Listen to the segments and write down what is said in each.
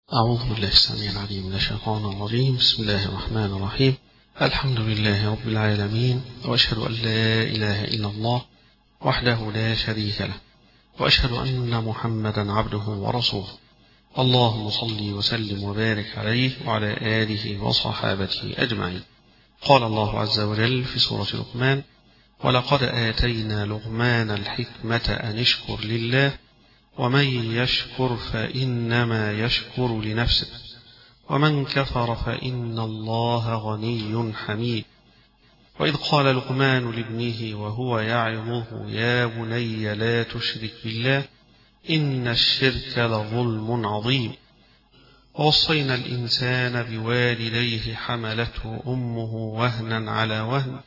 أعوذ بالله السميع العليم من الشيطان الرجيم. بسم الله الرحمن الرحيم. الحمد لله رب العالمين، وأشهد أن لا إله إلا الله وحده لا شريك له، وأشهد أن محمدا عبده ورسوله. اللهم صل وسلم وبارك عليه وعلى آله وصحابته أجمعين. قال الله عز وجل في سورة لقمان: ولقد آتينا لقمان الحكمة أن اشكر لله ومن يشكر فإنما يشكر لنفسه ومن كفر فإن الله غني حميد. وإذ قال لقمان لابنه وهو يعظه: يا بني لا تشرك بالله إن الشرك لظلم عظيم. ووصينا الإنسان بوالديه حملته أمه وهنا على وهن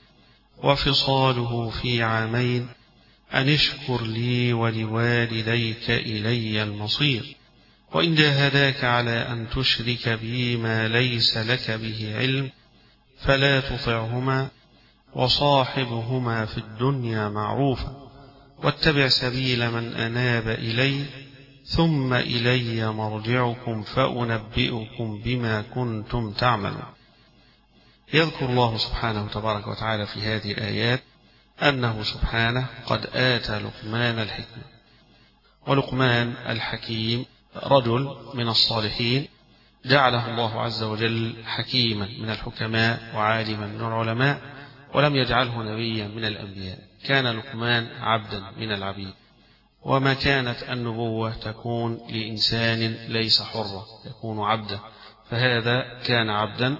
وفصاله في عامين أن اشكر لي ولوالديك إلي المصير. وإن جاهداك على أن تشرك بي ما ليس لك به علم فلا تطعهما وصاحبهما في الدنيا معروفا واتبع سبيل من أناب إلي ثم إلي مرجعكم فأنبئكم بما كنتم تعملون. يذكر الله سبحانه تبارك وتعالى في هذه الآيات أنه سبحانه قد آتى لقمان الحكمة. ولقمان الحكيم رجل من الصالحين جعله الله عز وجل حكيما من الحكماء وعالما من العلماء، ولم يجعله نبيا من الأنبياء. كان لقمان عبدا من العبيد، وما كانت النبوة تكون لإنسان ليس حرا، يكون عبدا، فهذا كان عبدا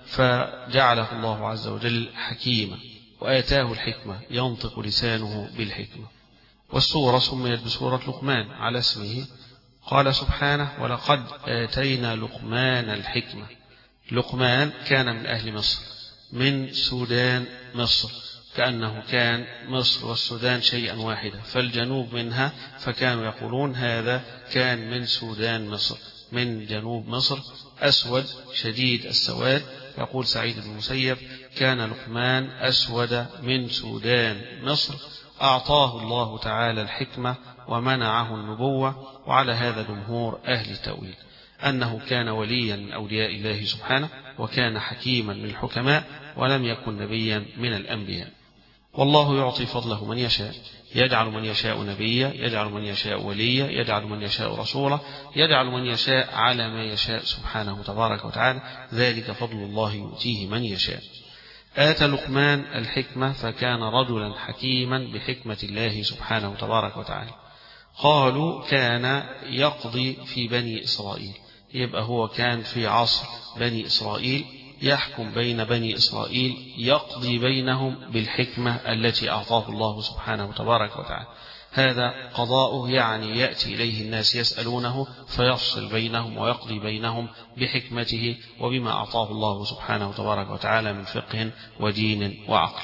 فجعله الله عز وجل حكيما وآتاه الحكمة، ينطق لسانه بالحكمة. والسورة سميت بسورة لقمان على اسمه. قال سبحانه: ولقد آتينا لقمان الحكمة. لقمان كان من أهل مصر، من سودان مصر، كأنه كان مصر والسودان شيئا واحدا، فالجنوب منها، فكانوا يقولون هذا كان من سودان مصر، من جنوب مصر، أسود شديد السواد. يقول سعيد بن المسيب: كان لقمان أسود من سودان مصر، أعطاه الله تعالى الحكمة ومنعه النبوة. وعلى هذا جمهور أهل التأويل أنه كان وليا من أولياء الله سبحانه، وكان حكيما من الحكماء، ولم يكن نبيا من الأنبياء. والله يعطي فضله من يشاء، يجعل من يشاء نبيا، يجعل من يشاء وليا، يجعل من يشاء رسولا، يجعل من يشاء على ما يشاء سبحانه تبارك وتعالى، ذلك فضل الله يؤتيه من يشاء. آتى لقمان الحكمة فكان رجلا حكيما بحكمة الله سبحانه تبارك وتعالى. قالوا كان يقضي في بني إسرائيل، يبقى هو كان في عصر بني إسرائيل، يحكم بين بني إسرائيل، يقضي بينهم بالحكمة التي أعطاه الله سبحانه تبارك وتعالى. هذا قضاؤه، يعني يأتي إليه الناس يسألونه فيفصل بينهم ويقضي بينهم بحكمته وبما أعطاه الله سبحانه تبارك وتعالى من فقه ودين وعقل.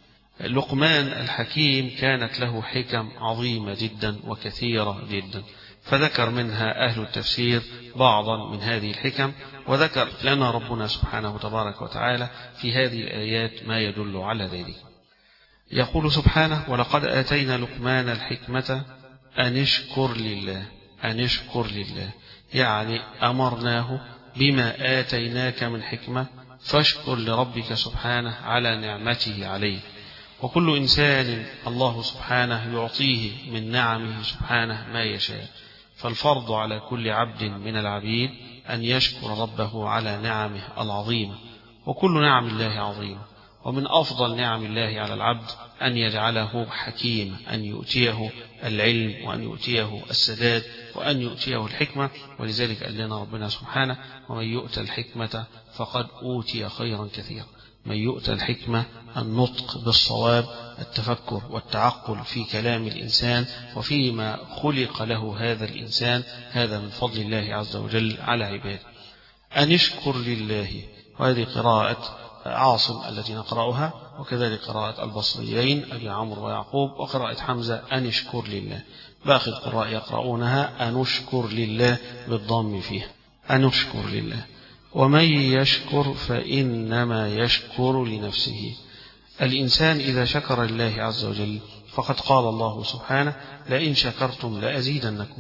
لقمان الحكيم كانت له حكم عظيمة جدا وكثيرة جدا، فذكر منها أهل التفسير بعضا من هذه الحكم، وذكر لنا ربنا سبحانه تبارك وتعالى في هذه الآيات ما يدل على ذلك. يقول سبحانه: ولقد آتينا لقمان الحكمة أن اشكر لله. أن اشكر لله يعني أمرناه بما آتيناك من حكمة فاشكر لربك سبحانه على نعمته عليه. وكل إنسان الله سبحانه يعطيه من نعمه سبحانه ما يشاء، فالفرض على كل عبد من العبيد أن يشكر ربه على نعمه العظيمة. وكل نعم الله عظيمة، ومن أفضل نعم الله على العبد أن يجعله حكيما، أن يؤتيه العلم وأن يؤتيه السداد وأن يؤتيه الحكمة. ولذلك قال لنا ربنا سبحانه: ومن يؤت الحكمة فقد أوتي خيرا كثيرا. من يؤتى الحكمة النطق بالصواب، التفكر والتعقل في كلام الإنسان وفيما خلق له هذا الإنسان، هذا من فضل الله عز وجل على عباده. أن يشكر لله، وهذه قراءة عاصم التي نقرأها، وكذلك قراءة البصريين أبي عمرو ويعقوب، وقراءة حمزة أن يشكر لله. باقي القراء يقرؤونها أن نشكر لله بالضم فيها، أن نشكر لله. ومن يشكر فإنما يشكر لنفسه. الإنسان إذا شكر لله عز وجل فقد قال الله سبحانه: لئن شكرتم لأزيدنكم.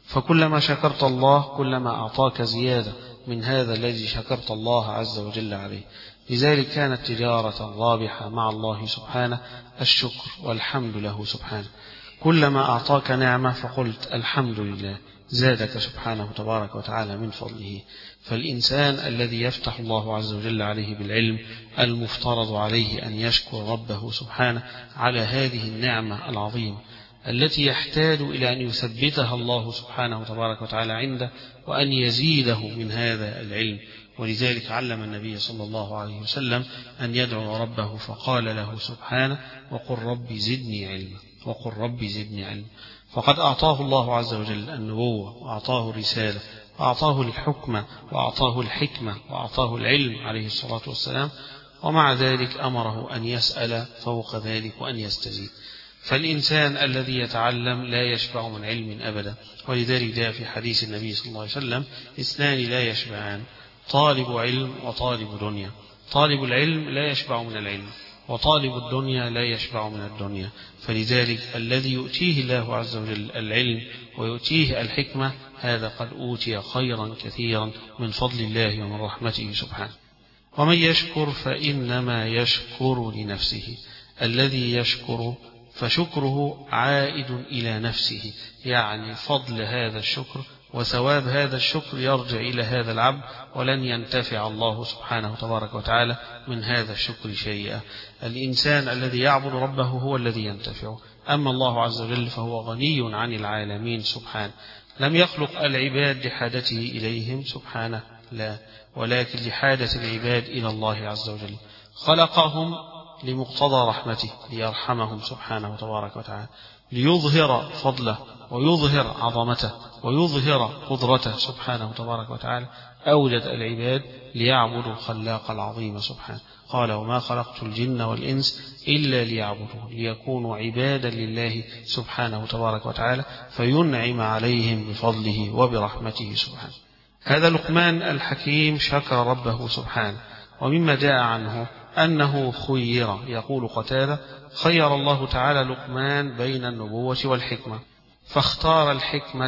فكلما شكرت الله كلما أعطاك زيادة من هذا الذي شكرت الله عز وجل عليه. لذلك كانت تجارة رابحة مع الله سبحانه الشكر والحمد له سبحانه. كلما أعطاك نعمة فقلت الحمد لله زادك سبحانه تبارك وتعالى من فضله. فالإنسان الذي يفتح الله عز وجل عليه بالعلم المفترض عليه أن يشكر ربه سبحانه على هذه النعمة العظيمة التي يحتاج إلى أن يثبتها الله سبحانه تبارك وتعالى عنده وأن يزيده من هذا العلم. ولذلك علم النبي صلى الله عليه وسلم أن يدعو ربه فقال له سبحانه وقل رب زدني علما، وقل رب زدني علما. فقد أعطاه الله عز وجل النبوة وأعطاه الرسالة وأعطاه الحكمة وأعطاه الحكمة وأعطاه العلم عليه الصلاة والسلام، ومع ذلك أمره أن يسأل فوق ذلك وأن يستزيد. فالإنسان الذي يتعلم لا يشبع من علم أبدا. ولذلك جاء في حديث النبي صلى الله عليه وسلم اثنان لا يشبعان، طالب علم وطالب دنيا. طالب العلم لا يشبع من العلم، وطالب الدنيا لا يشبع من الدنيا. فلذلك الذي يؤتيه الله عز وجل العلم ويؤتيه الحكمة هذا قد أوتي خيرا كثيرا من فضل الله ومن رحمته سبحانه. ومن يشكر فإنما يشكر لنفسه. الذي يشكر فشكره عائد إلى نفسه، يعني فضل هذا الشكر وثواب هذا الشكر يرجع إلى هذا العبد، ولن ينتفع الله سبحانه تبارك وتعالى من هذا الشكر شيئا. الإنسان الذي يعبد ربه هو الذي ينتفع، أما الله عز وجل فهو غني عن العالمين سبحانه. لم يخلق العباد لحاجته إليهم سبحانه، لا، ولكن لحاجة العباد إلى الله عز وجل. خلقهم لمقتضى رحمته ليرحمهم سبحانه تبارك وتعالى، ليظهر فضله ويظهر عظمته ويظهر قدرته سبحانه تبارك وتعالى. أوجد العباد ليعبدوا الخلاق العظيم سبحانه. قال وما خلقت الجن والإنس إلا ليعبدوا ليكونوا عبادا لله سبحانه تبارك وتعالى فينعم عليهم بفضله وبرحمته سبحانه. هذا لقمان الحكيم شكر ربه سبحانه. ومما جاء عنه أنه خير، يقول قتادة خير الله تعالى لقمان بين النبوة والحكمة فاختار الحكمة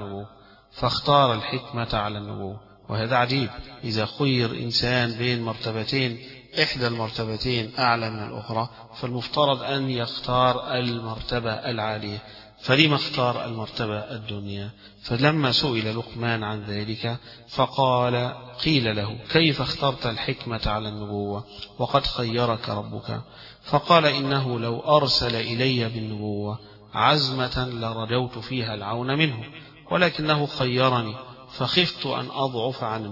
على النبوة. وهذا عجيب، إذا خير إنسان بين مرتبتين إحدى المرتبتين أعلى من الأخرى فالمفترض أن يختار المرتبة العالية، فلما اختار المرتبة الدنيا؟ فلما سئل لقمان عن ذلك فقال قيل له كيف اخترت الحكمة على النبوة وقد خيرك ربك؟ فقال إنه لو أرسل إلي بالنبوة عزمة لرجوت فيها العون منه، ولكنه خيرني فخفت أن أضعف عن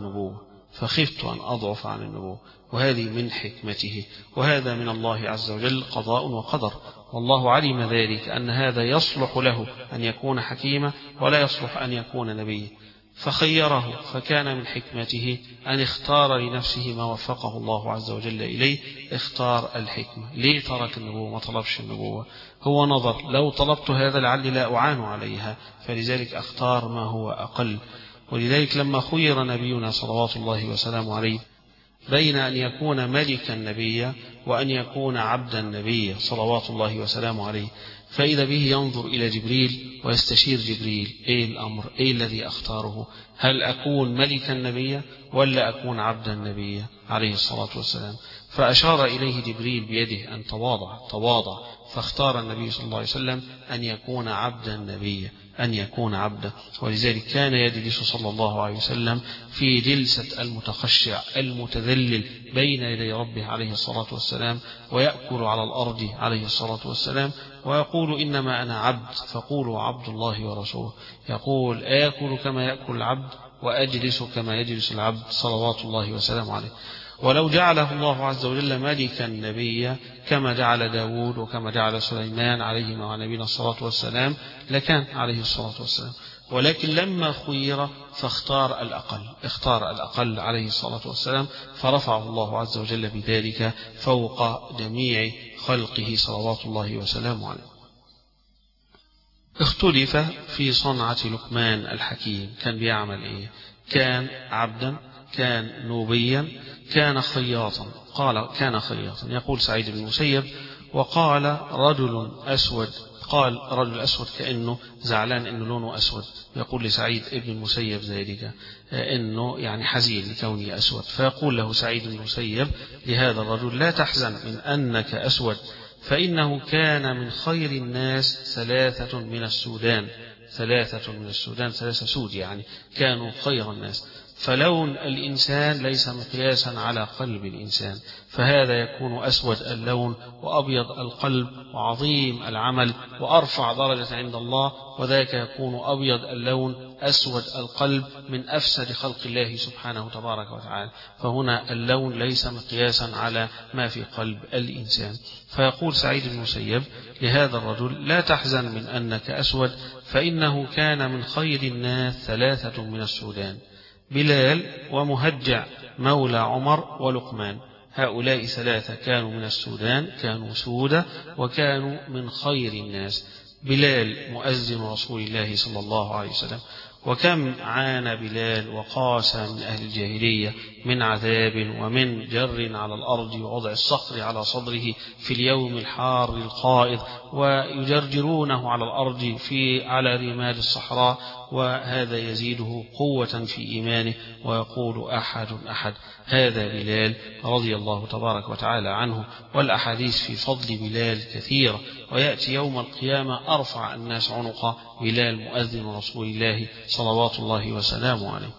النبوة. وهذه من حكمته، وهذا من الله عز وجل قضاء وقدر. والله علم ذلك أن هذا يصلح له أن يكون حكيما ولا يصلح أن يكون نبيا، فخيره. فكان من حكمته أن اختار لنفسه ما وفقه الله عز وجل إليه، اختار الحكمة. ليه ترك النبوة ما طلبش النبوة؟ هو نظر لو طلبت هذا لعلي لا أعان عليها، فلذلك اختار ما هو أقل. ولذلك لما خير نبينا صلوات الله وسلامه عليه بين أن يكون ملكا نبيا وأن يكون عبدا نبيا صلوات الله وسلامه عليه، فإذا به ينظر إلى جبريل ويستشير جبريل إيه الأمر، إيه الذي أختاره؟ هل أكون ملكا نبيا ولا أكون عبدا نبيا عليه الصلاة والسلام؟ فأشار إليه جبريل بيده أن تواضع، فاختار النبي صلى الله عليه وسلم أن يكون عبدا نبيا، أن يكون عبدا. ولذلك كان يجلس صلى الله عليه وسلم في جلسة المتخشع المتذلل بين يدي ربه عليه الصلاة والسلام، ويأكل على الأرض عليه الصلاة والسلام، ويقول إنما أنا عبد فقولوا عبد الله ورسوله. يقول آكل كما يأكل العبد وأجلس كما يجلس العبد صلوات الله وسلامه عليه. ولو جعله الله عز وجل ملكا نبيا كما جعل داود وكما جعل سليمان عليهما وعلى نبينا الصلاة والسلام لكان عليه الصلاة والسلام، ولكن لما خير فاختار الأقل عليه الصلاة والسلام، فرفعه الله عز وجل بذلك فوق جميع خلقه صلوات الله وسلامه عليه. اختلف في صنعة لقمان الحكيم، كان بيعمل ايه؟ كان عبدا، كان نوبيا، كان خياطا. قال كان خياطا. يقول سعيد بن المسيب وقال رجل أسود فقال رجل أسود كأنه زعلان إنه لونه أسود، يقول لسعيد ابن المسيب ذلك إنه يعني حزين لكونه أسود، فيقول له سعيد بن المسيب لهذا الرجل: لا تحزن من أنك أسود، فإنه كان من خير الناس ثلاثة من السودان، ثلاثة سود يعني كانوا خير الناس. فلون الإنسان ليس مقياسا على قلب الإنسان، فهذا يكون أسود اللون وأبيض القلب وعظيم العمل وأرفع درجة عند الله، وذاك يكون أبيض اللون أسود القلب من أفسد خلق الله سبحانه تبارك وتعالى. فهنا اللون ليس مقياسا على ما في قلب الإنسان. فيقول سعيد بن المسيب لهذا الرجل: لا تحزن من أنك أسود، فإنه كان من خير الناس ثلاثة من السودان: بلال ومهجع مولى عمر ولقمان. هؤلاء ثلاثة كانوا من السودان، كانوا سودة وكانوا من خير الناس. بلال مؤذن رسول الله صلى الله عليه وسلم، وكم عانى بلال وقاس من أهل الجاهلية من عذاب ومن جر على الأرض ووضع الصخر على صدره في اليوم الحار القائض، ويجرجرونه على الأرض على رمال الصحراء، وهذا يزيده قوة في إيمانه ويقول: أحد أحد. هذا بلال رضي الله تبارك وتعالى عنه، والأحاديث في فضل بلال كثيرة، ويأتي يوم القيامة أرفع الناس عنق بلال مؤذن رسول الله صلوات الله وسلامه عليه.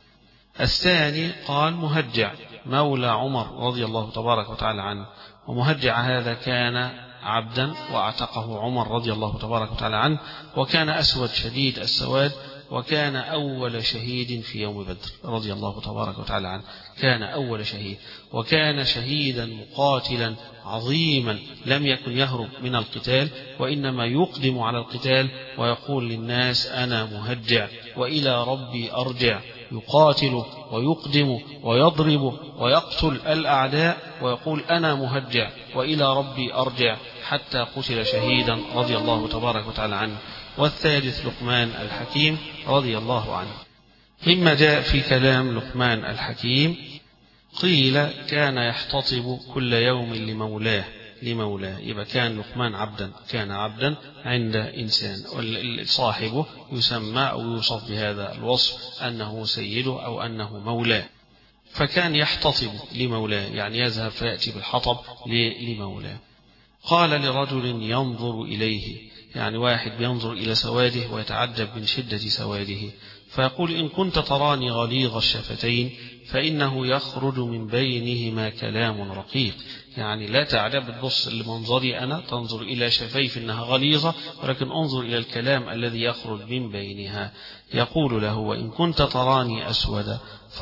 الثاني قال مهجع مولى عمر رضي الله تبارك وتعالى عنه، ومهجع هذا كان عبدا واعتقه عمر رضي الله تبارك وتعالى عنه، وكان أسود شديد السواد، وكان أول شهيد في يوم بدر رضي الله تبارك وتعالى عنه، كان أول شهيد، وكان شهيدا مقاتلا عظيما، لم يكن يهرب من القتال وإنما يقدم على القتال ويقول للناس: أنا مهجع وإلى ربي أرجع، يقاتل ويقدم ويضرب ويقتل الأعداء ويقول: أنا مهجع وإلى ربي أرجع، حتى قتل شهيدا رضي الله تبارك وتعالى عنه. والثالث لقمان الحكيم رضي الله عنه. مما جاء في كلام لقمان الحكيم قيل: كان يحتطب كل يوم لمولاه، يبقى كان لقمان عبدا، كان عبدا عند إنسان، وصاحبه يسمى أو يوصف بهذا الوصف أنه سيده أو أنه مولاه، فكان يحتطب لمولاه يعني يذهب فيأتي بالحطب لمولاه. قال لرجل ينظر إليه، يعني واحد بينظر إلى سواده ويتعجب من شدة سواده، فيقول: إن كنت تراني غليظ الشفتين فإنه يخرج من بينهما كلام رقيق، يعني لا تعجب تبص لمنظري أنا، تنظر إلى شفيف إنها غليظة، ولكن انظر إلى الكلام الذي يخرج من بينها. يقول له: وإن كنت تراني أسود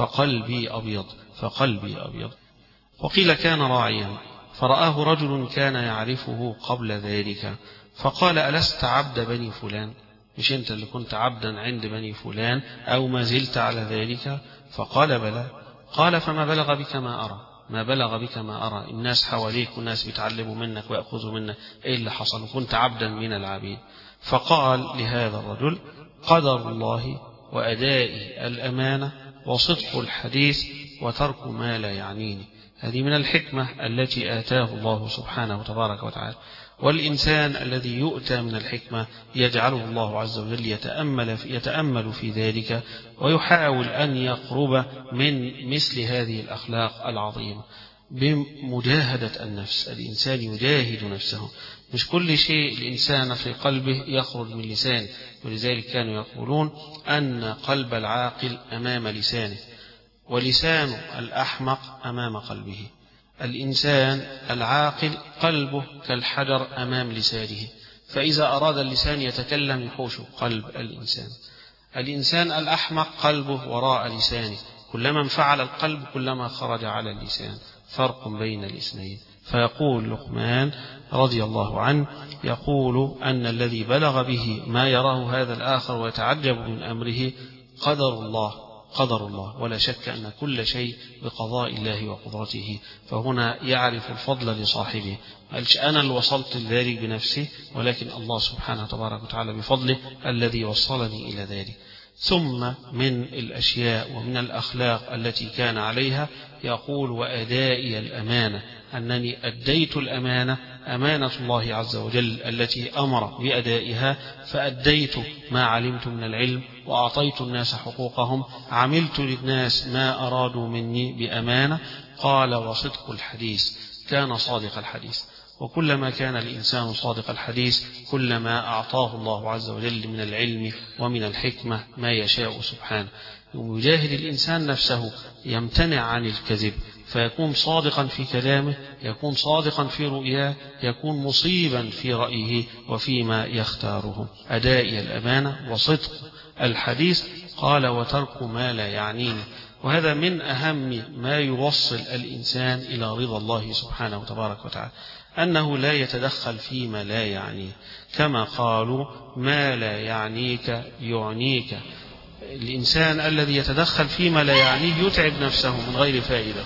فقلبي أبيض، فقلبي أبيض. وقيل كان راعيا فرآه رجل كان يعرفه قبل ذلك، فقال: ألست عبد بني فلان؟ مش أنت اللي كنت عبدا عند بني فلان أو ما زلت على ذلك؟ فقال: بلى. قال: فما بلغ بك ما أرى؟ ما بلغ بك ما أرى؟ الناس حواليك والناس بيتعلموا منك ويأخذوا منك، إيه اللي حصل؟ كنت عبدا من العبيد. فقال لهذا الرجل: قدر الله وأدائي الأمانة وصدق الحديث وترك ما لا يعنيني. هذه من الحكمة التي آتاه الله سبحانه وتبارك وتعالى، والإنسان الذي يؤتى من الحكمة يجعله الله عز وجل يتأمل في ذلك ويحاول أن يقرب من مثل هذه الأخلاق العظيمة بمجاهدة النفس. الإنسان يجاهد نفسه، مش كل شيء الإنسان في قلبه يخرج من لسانه، ولذلك كانوا يقولون أن قلب العاقل أمام لسانه ولسان الأحمق أمام قلبه. الإنسان العاقل قلبه كالحجر أمام لسانه، فإذا أراد اللسان يتكلم يحوش قلب الإنسان. الإنسان الأحمق قلبه وراء لسانه، كلما انفعل القلب كلما خرج على اللسان، فرق بين الاثنين. فيقول لقمان رضي الله عنه، يقول أن الذي بلغ به ما يراه هذا الآخر ويتعجب من أمره قدر الله، ولا شك أن كل شيء بقضاء الله وقدرته. فهنا يعرف الفضل لصاحبه، قالش أنا اللي وصلت لذلك بنفسي، ولكن الله سبحانه وتبارك وتعالى بفضله الذي وصلني إلى ذلك. ثم من الأشياء ومن الأخلاق التي كان عليها يقول: وأدائي الأمانة، أنني أديت الأمانة أمانة الله عز وجل التي أمر بأدائها، فأديت ما علمت من العلم وأعطيت الناس حقوقهم، عملت للناس ما أرادوا مني بأمانة. قال: وصدق الحديث، كان صادق الحديث. وكلما كان الإنسان صادق الحديث كلما أعطاه الله عز وجل من العلم ومن الحكمة ما يشاء سبحانه. يجاهد الإنسان نفسه، يمتنع عن الكذب، فيكون صادقا في كلامه، يكون صادقا في رؤياه، يكون مصيبا في رأيه وفيما يختاره. أداء الأمانة وصدق الحديث. قال: وترك ما لا يعنيني. وهذا من أهم ما يوصل الإنسان إلى رضا الله سبحانه وتبارك وتعالى، أنه لا يتدخل فيما لا يعنيه، كما قالوا: ما لا يعنيك يعنيك. الإنسان الذي يتدخل فيما لا يعنيه يتعب نفسه من غير فائدة،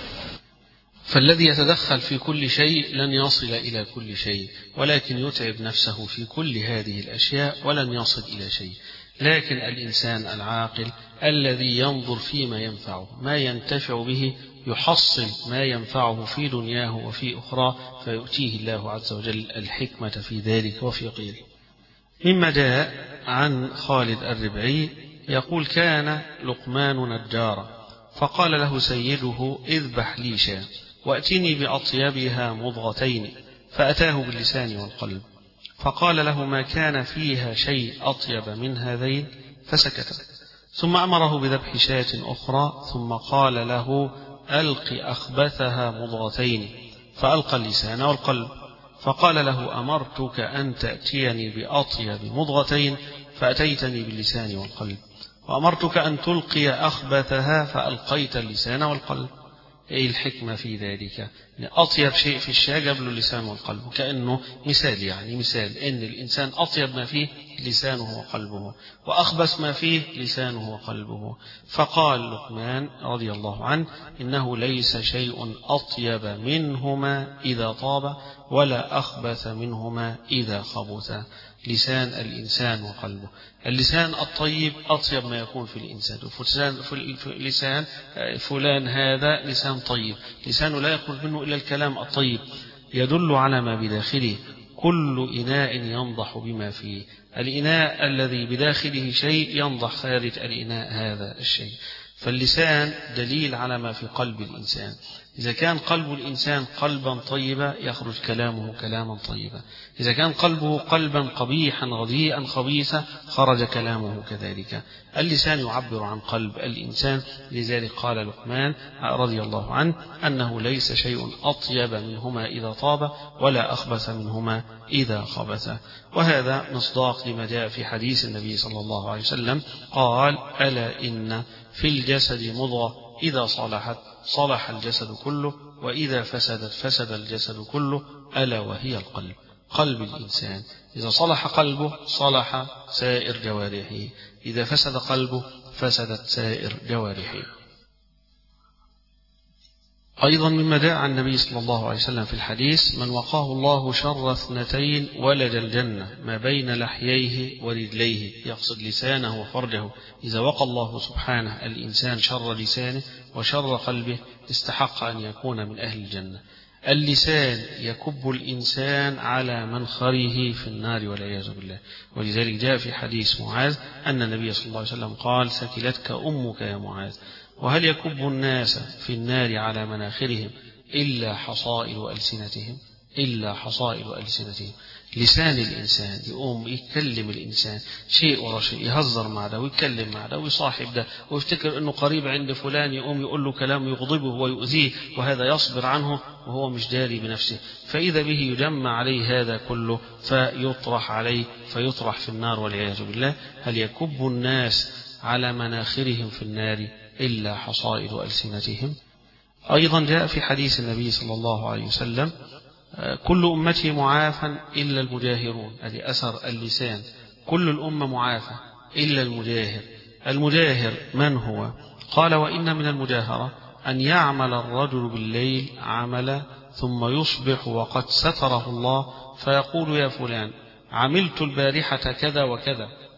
فالذي يتدخل في كل شيء لن يصل إلى كل شيء، ولكن يتعب نفسه في كل هذه الأشياء ولن يصل إلى شيء. لكن الإنسان العاقل الذي ينظر فيما ينفعه، ما ينتفع به، يحصل ما ينفعه في دنياه وفي أخرى، فيؤتيه الله عز وجل الحكمة في ذلك وفي غيره. مما جاء عن خالد الربعي يقول: كان لقمان نجارا، فقال له سيده: اذبح لي شاة وأتني بأطيبها مضغتين، فأتاه باللسان والقلب، فقال له: ما كان فيها شيء أطيب من هذين، فسكت. ثم أمره بذبح شاة أخرى، ثم قال له: ألق أخبثها مضغتين، فألقى اللسان والقلب، فقال له: أمرتك أن تأتيني بأطيب مضغتين، فأتيتني باللسان والقلب، وأمرتك أن تلقي أخبثها، فألقيت اللسان والقلب. إيه الحكمة في ذلك؟ أطيب شيء في الشاة قبل اللسان والقلب، كأنه مثال، يعني مثال إن الإنسان أطيب ما فيه لسانه وقلبه، وأخبث ما فيه لسانه وقلبه. فقال لقمان رضي الله عنه: إنه ليس شيء أطيب منهما إذا طاب، ولا أخبث منهما إذا خبث. لسان الإنسان وقلبه. اللسان الطيب أطيب ما يكون في الإنسان. لسان فلان هذا لسان طيب، لسانه لا يخرج منه إلا الكلام الطيب يدل على ما بداخله. كل إناء ينضح بما فيه، الإناء الذي بداخله شيء ينضح خارج الإناء هذا الشيء. فاللسان دليل على ما في قلب الإنسان. إذا كان قلب الإنسان قلبا طيبا يخرج كلامه كلاما طيبا، إذا كان قلبه قلبا قبيحا رديئا خبيثا خرج كلامه كذلك. اللسان يعبر عن قلب الإنسان. لذلك قال لقمان رضي الله عنه: أنه ليس شيء أطيب منهما إذا طاب، ولا أخبث منهما إذا خبث. وهذا مصداق لما جاء في حديث النبي صلى الله عليه وسلم قال: ألا إن في الجسد مضغة إذا صلحت صلح الجسد كله، وإذا فسدت فسد الجسد كله، ألا وهي القلب. قلب الإنسان إذا صلح قلبه صلح سائر جوارحه، إذا فسد قلبه فسدت سائر جوارحه. أيضا مما جاء عن النبي صلى الله عليه وسلم في الحديث: من وقاه الله شر اثنتين ولج الجنة ما بين لحييه ورجليه، يقصد لسانه وفرجه. إذا وقى الله سبحانه الإنسان شر لسانه وشر قلبه استحق أن يكون من أهل الجنة. اللسان يكب الإنسان على منخره في النار والعياذ بالله. ولذلك جاء في حديث معاذ أن النبي صلى الله عليه وسلم قال: ثكلتك أمك يا معاذ. وهل يكب الناس في النار على مناخرهم إلا حصائل ألسنتهم؟ إلا حصائل ألسنتهم. لسان الإنسان يقوم يتكلم الإنسان شيء ورا شيء، يهزر مع ده ويتكلم مع ده ويصاحب ده ويفتكر أنه قريب عند فلان، يقوم يقول له كلام يغضبه ويؤذيه، وهذا يصبر عنه وهو مش داري بنفسه، فإذا به يجمع عليه هذا كله فيطرح عليه فيطرح في النار والعياذ بالله. هل يكب الناس على مناخرهم في النار إلا حصائل ألسنتهم؟ أيضا جاء في حديث النبي صلى الله عليه وسلم: كل أمتي معافى إلا المجاهرون. هذه أثر اللسان. كل الأمة معافى إلا المجاهر. المجاهر من هو؟ قال: وإن من المجاهرة أن يعمل الرجل بالليل عملا ثم يصبح وقد ستره الله، فيقول: يا فلان عملت البارحة كذا وكذا،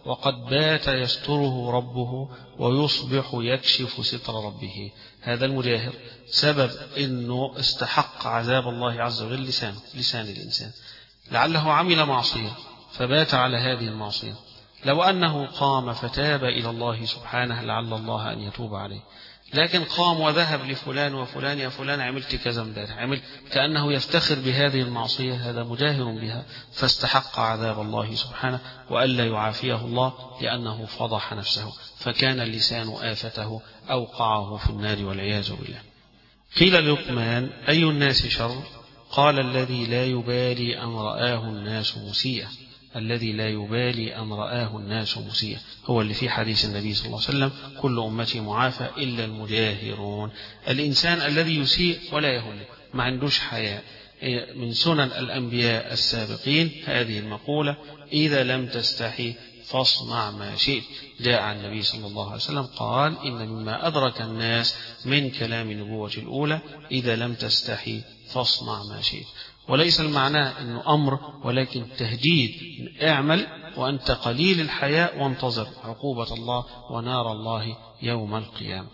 وقد بات يستره ربه ويصبح يكشف ستر ربه. هذا المجاهر سبب أنه استحق عذاب الله عز وجل لسان الإنسان، لعله عمل معصية فبات على هذه المعصية، لو أنه قام فتاب إلى الله سبحانه لعل الله أن يتوب عليه، لكن قام وذهب لفلان وفلان، يا فلان عملت كذا امبارح، عمل كأنه يفتخر بهذه المعصية، هذا مجاهر بها فاستحق عذاب الله سبحانه وألا يعافيه الله لأنه فضح نفسه، فكان اللسان آفته أوقعه في النار والعياذ بالله. قيل للقمان: أي الناس شر؟ قال: الذي لا يبالي أن رآه الناس مسيئا. الذي لا يبالي أن رآه الناس مسيئا هو اللي في حديث النبي صلى الله عليه وسلم: كل أمتي معافى إلا المجاهرون. الإنسان الذي يسيء ولا يهم، ما عندوش حياء. من سنن الأنبياء السابقين هذه المقولة: إذا لم تستحي فاصنع ما شئت. جاء عن النبي صلى الله عليه وسلم قال: إن مما أدرك الناس من كلام النبوة الأولى: إذا لم تستحي فاصنع ما شئت. وليس المعنى أنه أمر، ولكن تهديد: اعمل وأنت قليل الحياء وانتظر عقوبة الله ونار الله يوم القيامة.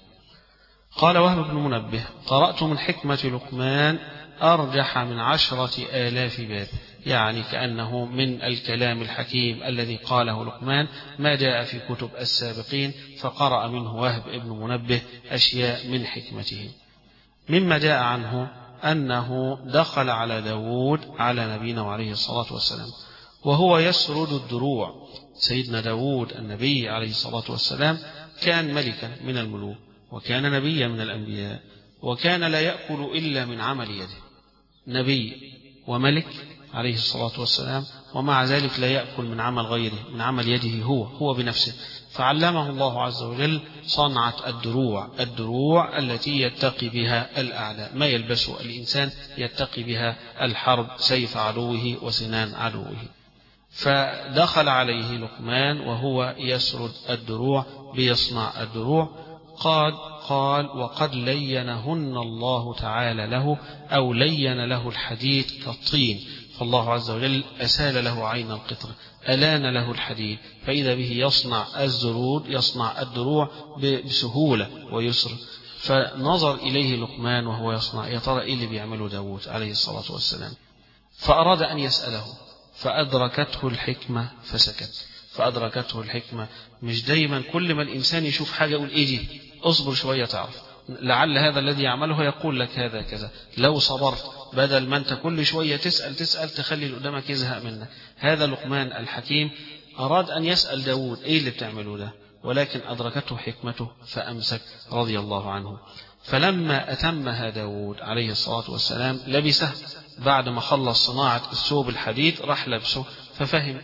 قال وهب بن منبه: قرأت من حكمة لقمان أرجح من 10,000 باب، يعني كأنه من الكلام الحكيم الذي قاله لقمان ما جاء في كتب السابقين، فقرأ منه وهب بن منبه أشياء من حكمته. مما جاء عنه أنه دخل على داود على نبينا عليه الصلاة والسلام وهو يسرد الدروع. سيدنا داود النبي عليه الصلاة والسلام كان ملكا من الملوك، وكان نبيا من الأنبياء، وكان لا يأكل إلا من عمل يده، نبي وملك عليه الصلاة والسلام، ومع ذلك لا يأكل من عمل غيره، من عمل يده هو بنفسه. فعلمه الله عز وجل صنعة الدروع التي يتقي بها الأعداء، ما يلبسه الإنسان يتقي بها الحرب، سيف عدوه وسنان عدوه. فدخل عليه لقمان وهو يسرد الدروع، بيصنع الدروع. قال: وقد لينهن الله تعالى له، أو لين له الحديد كالطين، فالله عز وجل أسال له عين القطر، ألان له الحديد، فإذا به يصنع الزرود، يصنع الدروع بسهولة ويسر. فنظر إليه لقمان وهو يصنع، يا ترى إيه اللي بيعمله داود عليه الصلاة والسلام؟ فأراد أن يسأله، فأدركته الحكمة فسكت. فأدركته الحكمة. مش دايما كل ما الإنسان يشوف حاجة يقول إيه دي، اصبر شوية تعرف، لعل هذا الذي يعمله يقول لك هذا كذا، لو صبرت بدل ما أنت كل شوية تسأل تخلي اللي قدامك يزهق منك. هذا لقمان الحكيم أراد أن يسأل داود إيه اللي بتعمله ده، ولكن أدركته حكمته فأمسك رضي الله عنه. فلما أتمها داود عليه الصلاة والسلام لبسه، بعد ما خلص صناعة الثوب الحديد راح لبسه، ففهم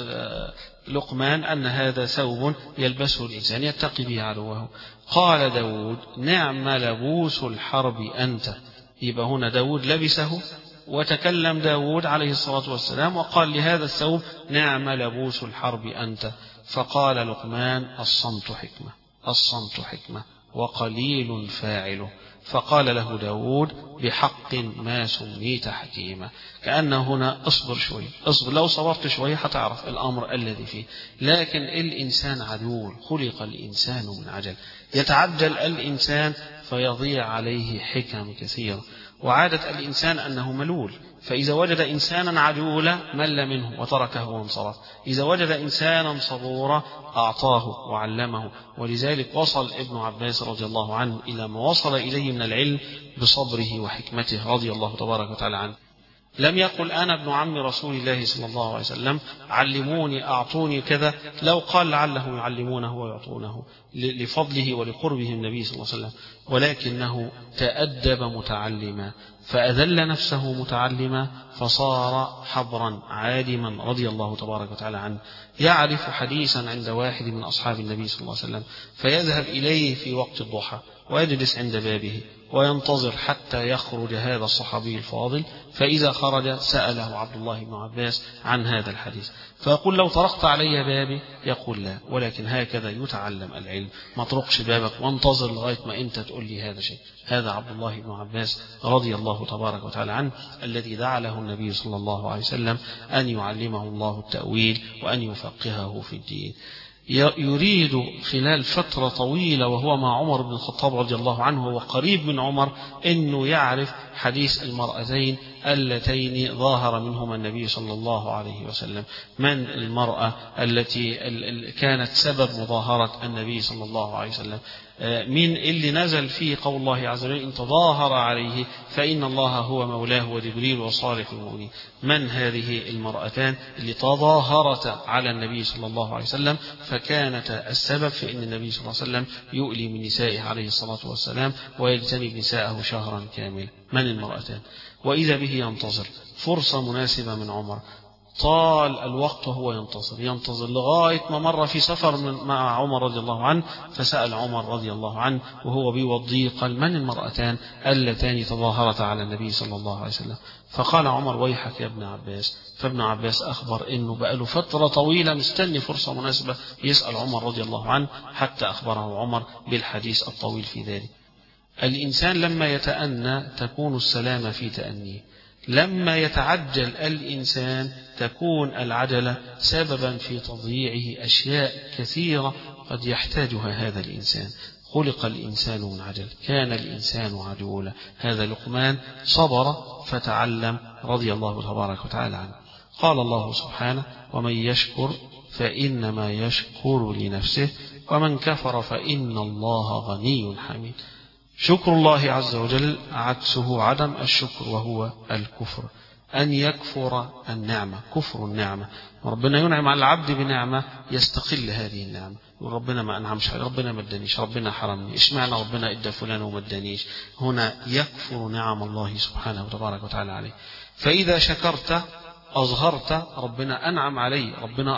لقمان أن هذا ثوب يلبسه الإنسان يتقي به عدوه. قال داود: نعم لبوس الحرب أنت. يبقى هنا داود لبسه، وتكلم داود عليه الصلاة والسلام وقال لهذا الثوب: نعم لبوس الحرب أنت. فقال لقمان: الصمت حكمة وقليل فاعله. فقال له داود: بحق ما سميت حكيما. كأن هنا اصبر شوي، اصبر، لو صبرت شوي هتعرف الأمر الذي فيه. لكن الإنسان عدو، خلق الإنسان من عجل، يتعجل الإنسان فيضيع عليه حكم كثيرة. وعادة الإنسان أنه ملول، فإذا وجد إنسانا عجولا مل منه وتركه وانصرف، إذا وجد إنسانا صبورا أعطاه وعلمه. ولذلك وصل ابن عباس رضي الله عنه إلى ما وصل إليه من العلم بصبره وحكمته رضي الله تبارك وتعالى عنه. لم يقل أنا ابن عم رسول الله صلى الله عليه وسلم علموني أعطوني كذا، لو قال لعلهم يعلمونه ويعطونه لفضله ولقربه من النبي صلى الله عليه وسلم، ولكنه تأدب متعلما، فأذل نفسه متعلما، فصار حبرا عالما رضي الله تبارك وتعالى عنه. يعرف حديثا عند واحد من أصحاب النبي صلى الله عليه وسلم فيذهب إليه في وقت الضحى ويجلس عند بابه وينتظر حتى يخرج هذا الصحابي الفاضل، فإذا خرج سأله عبد الله بن عباس عن هذا الحديث، فيقول لو طرقت علي بابي يقول لا، ولكن هكذا يتعلم العلم، ما طرقش بابك وانتظر لغاية ما أنت تقول لي هذا شيء. هذا عبد الله بن عباس رضي الله تبارك وتعالى عنه الذي دعا له النبي صلى الله عليه وسلم أن يعلمه الله التأويل وأن يفقهه في الدين. يريد خلال فترة طويلة وهو مع عمر بن الخطاب رضي الله عنه وقريب من عمر أنه يعرف حديث المرأتين اللتين ظاهر منهما النبي صلى الله عليه وسلم. من المرأة التي كانت سبب مظاهرة النبي صلى الله عليه وسلم؟ من اللي نزل فيه قول الله عز وجل إن تظاهر عليه فإن الله هو مولاه وجبريل وصالح المؤمنين؟ من هذه المرأتان اللي تظاهرتا على النبي صلى الله عليه وسلم فكانت السبب في أن النبي صلى الله عليه وسلم يؤلي من نسائه عليه الصلاة والسلام ويجتنب نساءه شهرا كاملا؟ من المرأتان؟ وإذا به ينتظر فرصة مناسبة من عمر، طال الوقت وهو ينتظر لغاية ما مر في سفر مع عمر رضي الله عنه، فسأل عمر رضي الله عنه وهو بيوضيه قال من المرأتان اللتان تظاهرتا على النبي صلى الله عليه وسلم؟ فقال عمر ويحك يا ابن عباس. فابن عباس أخبر إنه بقاله فترة طويلة مستني فرصة مناسبة يسأل عمر رضي الله عنه حتى أخبره عمر بالحديث الطويل في ذلك. الإنسان لما يتأنى تكون السلامة في تأنيه، لما يتعجل الإنسان تكون العجلة سببا في تضييعه أشياء كثيرة قد يحتاجها هذا الإنسان. خلق الإنسان من عجل، كان الإنسان عجولا. هذا لقمان صبر فتعلم رضي الله تبارك وتعالى عنه. قال الله سبحانه ومن يشكر فإنما يشكر لنفسه ومن كفر فإن الله غني حميد. شكر الله عز وجل عكسه عدم الشكر وهو الكفر، أن يكفر النعمة، كفر النعمة. ربنا ينعم على العبد بنعمة يستقل هذه النعمة، يقول ربنا ما أنعمش علي، ربنا ما ادانيش، ربنا حرمني، اشمعنى ربنا ادى فلان وما ادانيش؟ هنا يكفر نعم الله سبحانه وتبارك وتعالى عليه. فإذا شكرت أظهرت ربنا أنعم علي،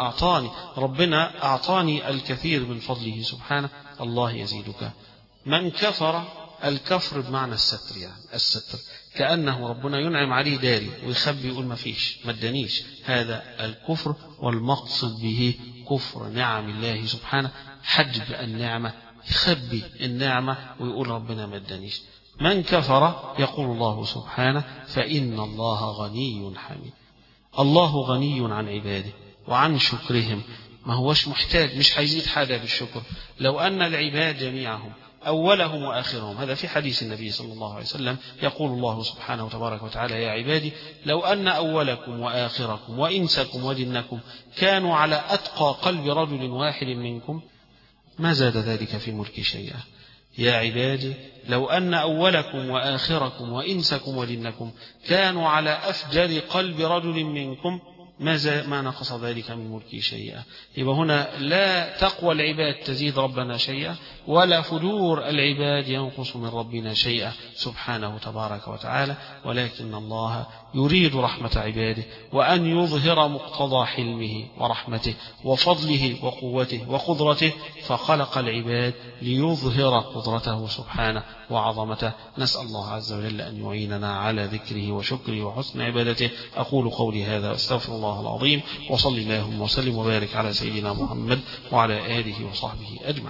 ربنا أعطاني الكثير من فضله سبحانه، الله يزيدك. من كفر، الكفر بمعنى الستر، يعني الستر كأنه ربنا ينعم عليه داري ويخبي يقول ما فيش ما ادانيش، هذا الكفر. والمقصد به كفر نعم الله سبحانه، حجب النعمة، يخبي النعمة ويقول ربنا ما ادانيش. من كفر يقول الله سبحانه فإن الله غني حميد. الله غني عن عباده وعن شكرهم، ما هوش محتاج، مش هيزيد حاجة بالشكر. لو أن العباد جميعهم أولهم وآخرهم، هذا في حديث النبي صلى الله عليه وسلم، يقول الله سبحانه وتبارك وتعالى يا عبادي لو أن أولكم وآخركم وإنسكم وجنكم كانوا على أتقى قلب رجل واحد منكم ما زاد ذلك في ملكي شيئا. يا عبادي لو أن أولكم وآخركم وإنسكم وجنكم كانوا على أفجر قلب رجل منكم ما نقص ذلك من ملكي شيئا. يبقى هنا لا تقوى العباد تزيد ربنا شيئا، ولا فجور العباد ينقص من ربنا شيئا سبحانه تبارك وتعالى، ولكن الله يريد رحمة عباده وأن يظهر مقتضى حلمه ورحمته وفضله وقوته وقدرته، فخلق العباد ليظهر قدرته سبحانه وعظمته. نسأل الله عز وجل أن يعيننا على ذكره وشكره وحسن عبادته. أقول قولي هذا واستغفر الله العظيم، وصلي اللهم وسلم وبارك على سيدنا محمد وعلى آله وصحبه أجمعين.